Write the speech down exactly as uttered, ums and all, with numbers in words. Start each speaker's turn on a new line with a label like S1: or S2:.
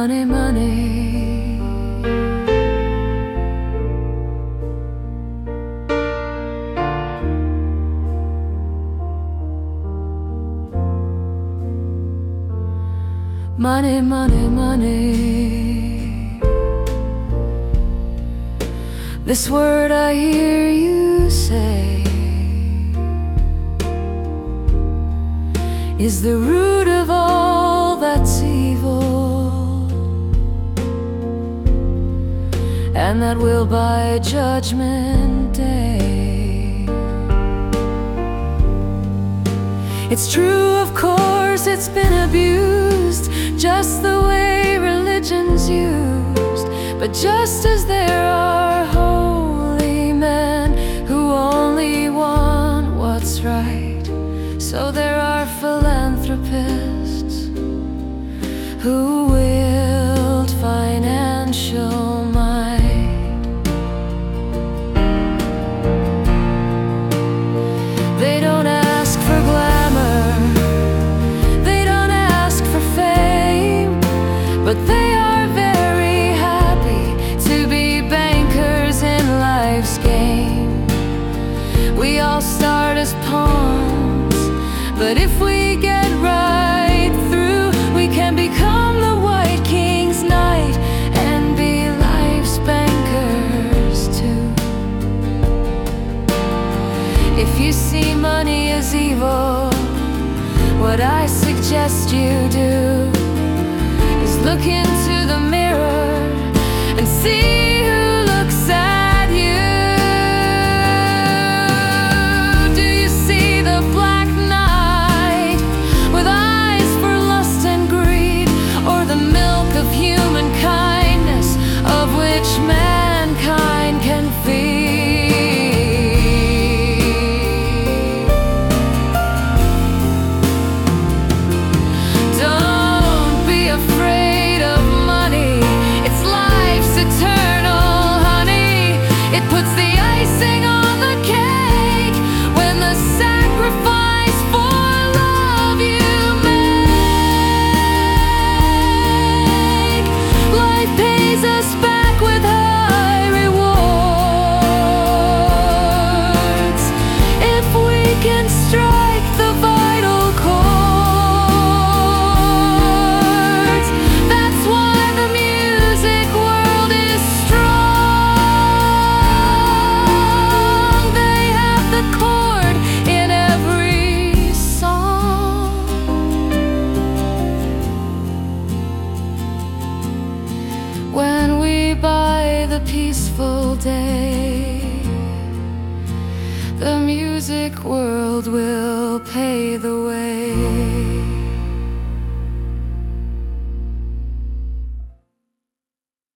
S1: Money, money. Money, money, money. This word I hear you say is the root of all that's evil, and that will by Judgment Day. It's true, of course, it's been abused, just the way religion's used. But just as there are holy men who only want what's right, so there are philanthropists who wield financial might. They don't ask for glamour, they don't ask for fame, but they are very happy to be bankers in life's game. We all start as pawns, but if we get right through, we can become the White King's knight and be life's bankers too. If you see money as evil, what I suggest you do is look into the mirror and see who looks at you. Do you see the Black Knight with eyes for lust and greed, or the milk of human kindness of which mankind can feed? Don't be afraid of money, it's life's eternal honey. It puts the icing on the cake when the sacrifice for love you make. Life pays us back with high rewards if we can strike the vital chords. That's why the music world is strong. They have the chord in every song. When we buy the peaceful day, the music world will pay the way.